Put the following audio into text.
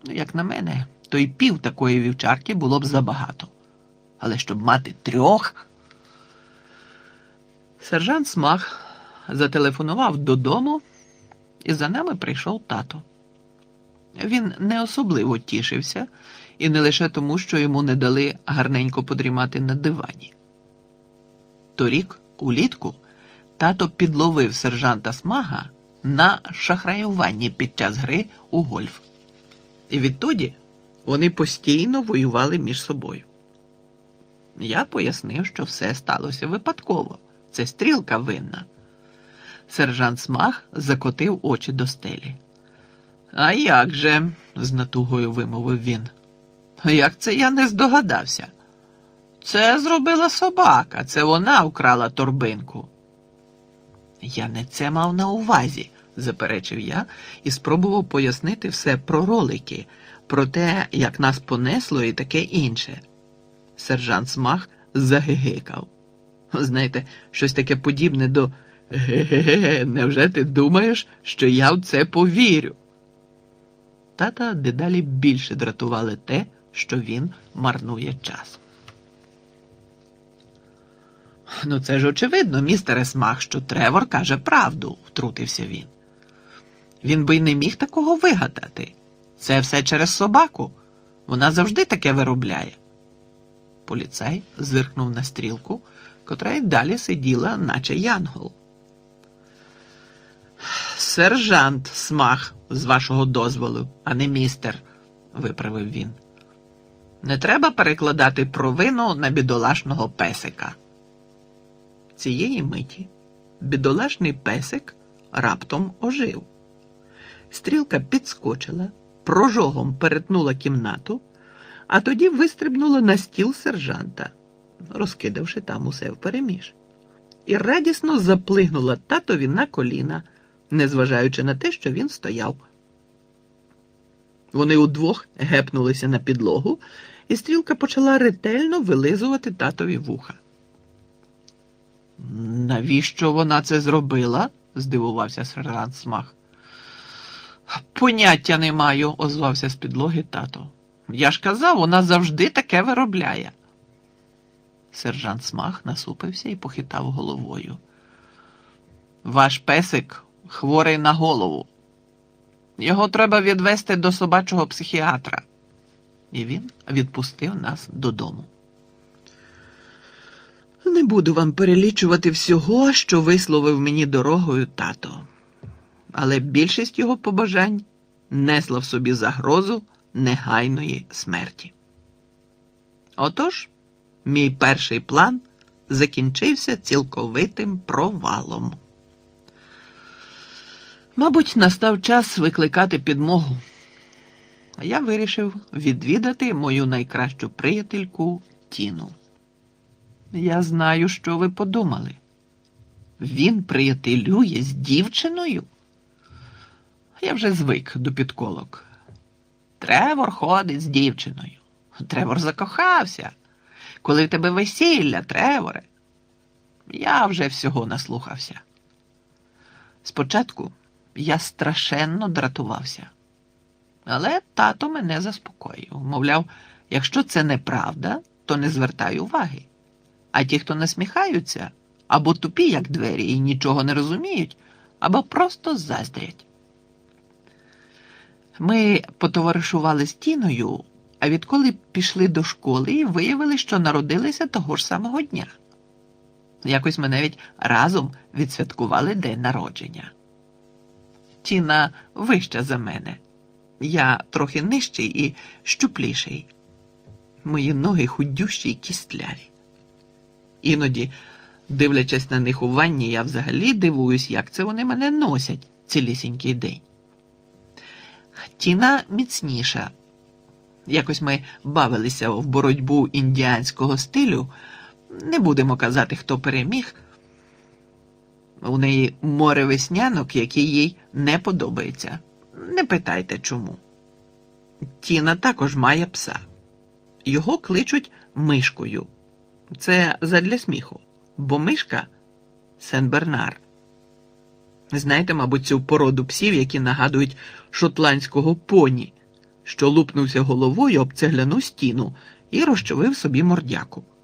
Як на мене, то й пів такої вівчарки було б забагато. Але щоб мати 3... Сержант Смах зателефонував додому, і за нами прийшов тато. Він не особливо тішився, і не лише тому, що йому не дали гарненько подрімати на дивані. Торік, улітку, тато підловив сержанта Смага на шахраюванні під час гри у гольф. І відтоді вони постійно воювали між собою. Я пояснив, що все сталося випадково. Це стрілка винна. Сержант Смаг закотив очі до стелі. «А як же?» – з натугою вимовив він. «Як це я не здогадався? Це зробила собака, це вона вкрала торбинку». «Я не це мав на увазі», – заперечив я і спробував пояснити все про ролики, про те, як нас понесло і таке інше. Сержант Смаг загигикав. Знаєте, щось таке подібне до «Ге-ге-ге, невже ти думаєш, що я в це повірю?» Тата дедалі більше дратували те, що він марнує час. «Ну це ж очевидно, містере Смаг, що Тревор каже правду», – втрутився він. «Він би й не міг такого вигадати. Це все через собаку. Вона завжди таке виробляє». Поліцай зиркнув на стрілку, котра й далі сиділа, наче янгол. «Сержант Смаг, з вашого дозволу, а не містер», – виправив він. «Не треба перекладати провину на бідолашного песика». Цієї миті бідолашний песик раптом ожив. Стрілка підскочила, прожогом перетнула кімнату, а тоді вистрибнула на стіл сержанта, розкидавши там усе впереміж, і радісно заплигнула татові на коліна, незважаючи на те, що він стояв. Вони удвох гепнулися на підлогу, і стрілка почала ретельно вилизувати татові вуха. «Навіщо вона це зробила?» – здивувався сержант Смаг. «Поняття не маю», – озвався з підлоги тато. «Я ж казав, вона завжди таке виробляє». Сержант Смаг насупився і похитав головою. «Ваш песик хворий на голову. Його треба відвести до собачого психіатра». І він відпустив нас додому. Не буду вам перелічувати всього, що висловив мені дорогою тато. Але більшість його побажань несла в собі загрозу негайної смерті. Отож, мій перший план закінчився цілковитим провалом. Мабуть, настав час викликати підмогу. А я вирішив відвідати мою найкращу приятельку Тіну. Я знаю, що ви подумали. Він приятелює з дівчиною? Я вже звик до підколок. Тревор ходить з дівчиною. Тревор закохався. Коли в тебе весілля, Треворе? Я вже всього наслухався. Спочатку я страшенно дратувався. Але тато мене заспокоїв. Мовляв, якщо це неправда, то не звертай уваги. А ті, хто насміхаються, або тупі, як двері, і нічого не розуміють, або просто заздрять. Ми потоваришували з Тіною, а відколи пішли до школи, виявили, що народилися того ж самого дня. Якось ми навіть разом відсвяткували день народження. Тіна вища за мене. Я трохи нижчий і щупліший. Мої ноги худющі й кістляві. Іноді, дивлячись на них у ванні, я взагалі дивуюсь, як це вони мене носять цілісінький день. Тіна міцніша. Якось ми бавилися в боротьбу індіанського стилю. Не будемо казати, хто переміг. У неї море веснянок, які їй не подобається. Не питайте, чому. Тіна також має пса. Його кличуть Мишкою. Це задля сміху, бо Мишка – Сен-Бернар. Знаєте, мабуть, цю породу псів, які нагадують шотландського поні, що лупнувся головою об цегляну стіну і розчавив собі мордяку.